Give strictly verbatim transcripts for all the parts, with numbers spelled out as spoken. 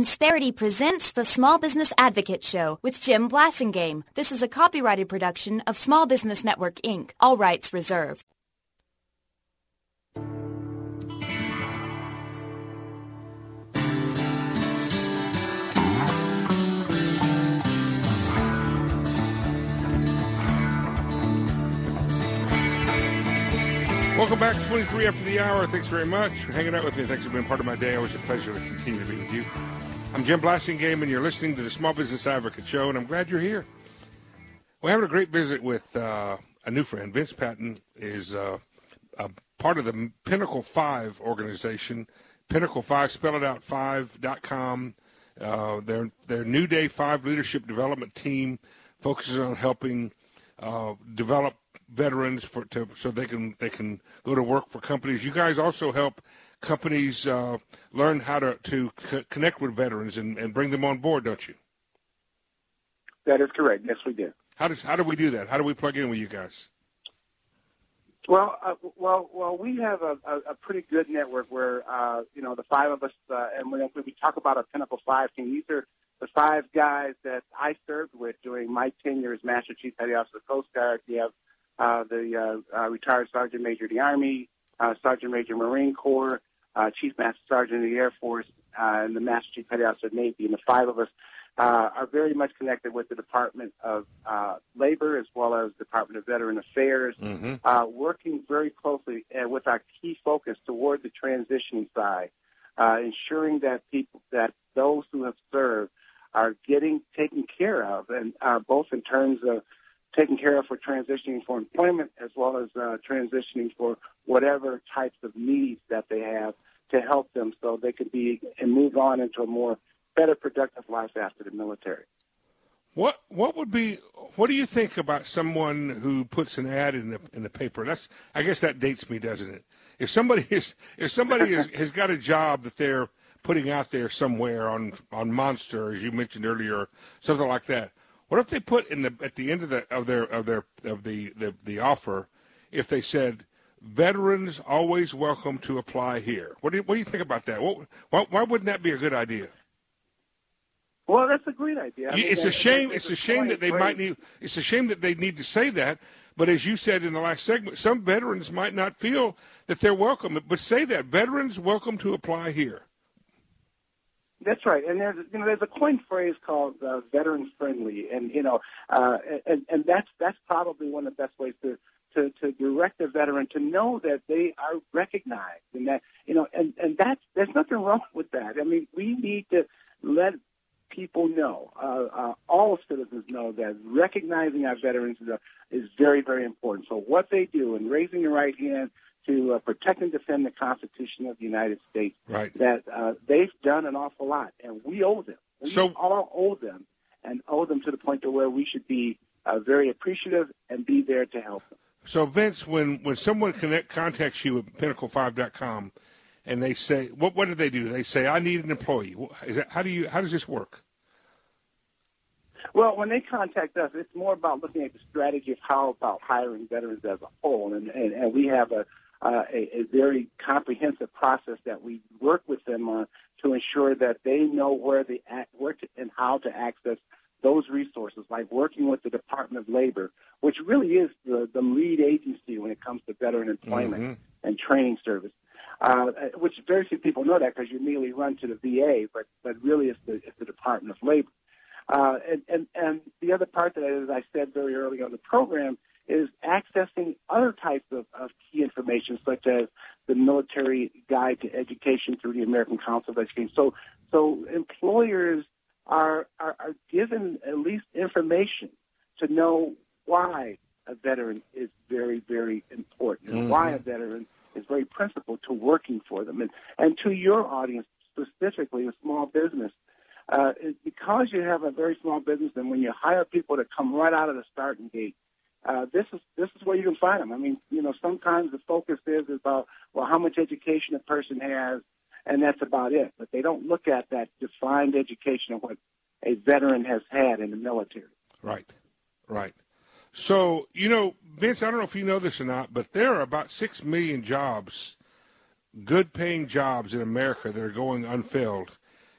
Insperity presents the Small Business Advocate Show with Jim Blasingame. This is a copyrighted production of Small Business Network, Incorporated. All rights reserved. Welcome back, twenty-three after the hour. Thanks very much for hanging out with me. Thanks for being part of my day. Always a pleasure to continue to be with you. I'm Jim Blasingame, and you're listening to the Small Business Advocate Show, and I'm glad you're here. We're having a great visit with uh, a new friend. Vince Patton is uh, a part of the Pinnacle five organization. Pinnacle five, spell it out, five dot com. Uh, their, their New Day five Leadership Development Team focuses on helping uh, develop veterans for to, so they can they can go to work for companies. You guys also help companies uh, learn how to, to c- connect with veterans and, and bring them on board, don't you? That is correct. Yes, we do. How does how do we do that? How do we plug in with you guys? Well, uh, well, well, we have a, a, a pretty good network where uh, you know the five of us, uh, and when we talk about a Pinnacle Five team, these are the five guys that I served with during my tenure as Master Chief Petty Officer of the Coast Guard. We have uh, the uh, uh, retired Sergeant Major of the Army, uh, Sergeant Major Marine Corps, uh, Chief Master Sergeant of the Air Force, uh, and the Master Chief Petty Officer of the Navy. And the five of us uh, are very much connected with the Department of uh, Labor as well as the Department of Veteran Affairs, mm-hmm. uh, working very closely uh, with our key focus toward the transitioning side, uh, ensuring that people, that those who have served are getting taken care of, and uh, both in terms of taken care of for transitioning for employment as well as uh, transitioning for whatever types of needs that they have to help them so they could be and move on into a more better productive life after the military. What what would be what do you think about someone who puts an ad in the in the paper? That's I guess that dates me, doesn't it? If somebody is if somebody is, has got a job that they're putting out there somewhere on on Monster, as you mentioned earlier, something like that. What if they put in the at the end of the of their of their of the the, the offer, if they said, "Veterans always welcome to apply here"? What do you, what do you think about that? What, why, why wouldn't that be a good idea? Well, that's a great idea. I mean, it's a shame. It's a shame that they great. might need. It's a shame that they need to say that. But as you said in the last segment, some veterans might not feel that they're welcome. But say that veterans welcome to apply here. That's right, and there's you know there's a coined phrase called uh, veteran friendly, and you know uh, and and that's that's probably one of the best ways to, to to direct a veteran to know that they are recognized, and that you know and and that's there's nothing wrong with that. I mean, we need to let people know, uh, uh, all citizens know that recognizing our veterans is, a, is very very important. So what they do and raising the right hand to uh, protect and defend the Constitution of the United States, right. that uh, they've done an awful lot, and we owe them. We so, all owe them, and owe them to the point to where we should be uh, very appreciative and be there to help them. So, Vince, when, when someone connect, contacts you at pinnacle five dot com, and they say, what what do they do? They say, "I need an employee." Is that, how do you how does this work? Well, when they contact us, it's more about looking at the strategy of how about hiring veterans as a whole, and and, and we have a Uh, a, a very comprehensive process that we work with them on to ensure that they know where they act, where to, and how to access those resources, like working with the Department of Labor, which really is the, the lead agency when it comes to veteran employment mm-hmm. and training service. Uh, which very few people know that because you immediately run to the V A, but but really it's the, it's the Department of Labor. Uh, and, and and the other part that, as I said very early on the program, is accessing other types of, of key information, such as the Military Guide to Education through the American Council of Education. So, so employers are, are, are given at least information to know why a veteran is very, very important, and mm-hmm. why a veteran is very principal to working for them. And, and to your audience, specifically a small business, uh, because you have a very small business, and when you hire people to come right out of the starting gate, Uh, this is this is where you can find them. I mean, you know, sometimes the focus is about, well, how much education a person has, and that's about it. But they don't look at that defined education of what a veteran has had in the military. Right, right. So, you know, Vince, I don't know if you know this or not, but there are about six million jobs, good-paying jobs in America that are going unfilled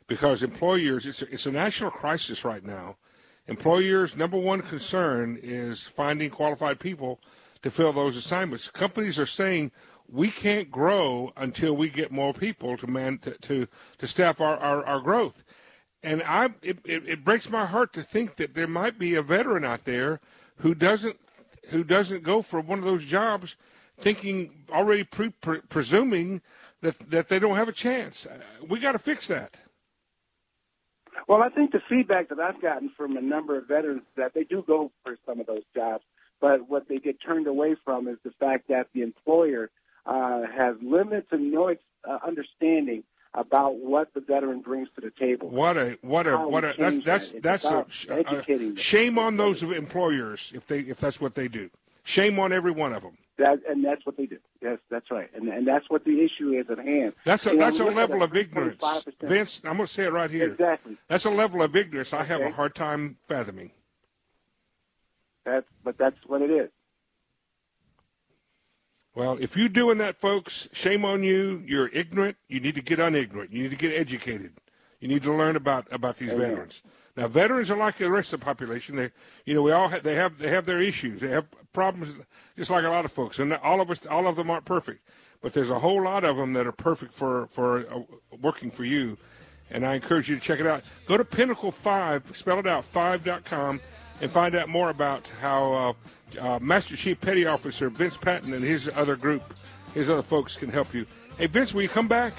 because employers, it's a, it's a national crisis right now. Employers' number one concern is finding qualified people to fill those assignments. Companies are saying we can't grow until we get more people to man to to, to staff our, our, our growth. And I it, it, it breaks my heart to think that there might be a veteran out there who doesn't who doesn't go for one of those jobs, thinking already pre, pre, presuming that that they don't have a chance. We got to fix that. Well, I think the feedback that I've gotten from a number of veterans is that they do go for some of those jobs, but what they get turned away from is the fact that the employer uh, has limited to no uh, understanding about what the veteran brings to the table. What a what a what a that's that's that. that's a, a shame on those employers if they if that's what they do. Shame on every one of them. That and that's what they do. Yes, that's right, and and that's what the issue is at hand. That's a and that's a level of ignorance, Vince. I'm going to say it right here. Exactly. That's a level of ignorance I okay. have a hard time fathoming. That's but that's what it is. Well, if you're doing that, folks, shame on you. You're ignorant. You need to get unignorant. You need to get educated. You need to learn about, about these Amen. veterans. Now, veterans are like the rest of the population. They, you know, we all have, they have they have their issues. They have problems, just like a lot of folks. And all of us, all of them aren't perfect, but there's a whole lot of them that are perfect for for uh, working for you. And I encourage you to check it out. Go to Pinnacle Five, spell it out, five dot com, and find out more about how uh, uh, Master Chief Petty Officer Vince Patton and his other group, his other folks can help you. Hey, Vince, will you come back?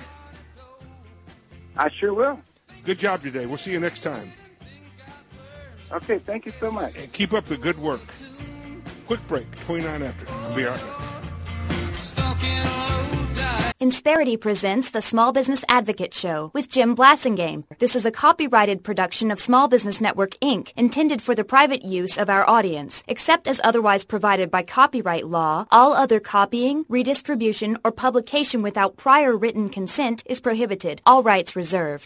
I sure will. Good job today. We'll see you next time. Okay, thank you so much. And keep up the good work. Quick break, twenty-nine after. I'll be right back. Insperity presents the Small Business Advocate Show with Jim Blasingame. This is a copyrighted production of Small Business Network, Incorporated, intended for the private use of our audience. Except as otherwise provided by copyright law, all other copying, redistribution, or publication without prior written consent is prohibited. All rights reserved.